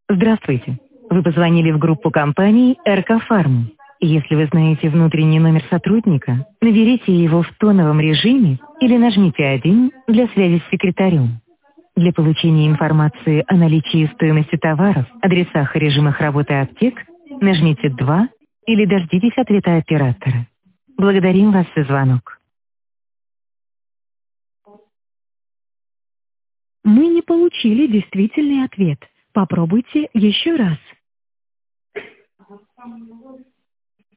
Здравствуйте. Вы позвонили в группу компаний РК Фарм. Если вы знаете внутренний номер сотрудника, наберите его в тоновом режиме или нажмите 1 для связи с секретарем. Для получения информации о наличии и стоимости товаров, адресах и режимах работы аптек, нажмите 2 или дождитесь ответа оператора. Благодарим вас за звонок. Мы не получили действительный ответ. Попробуйте еще раз.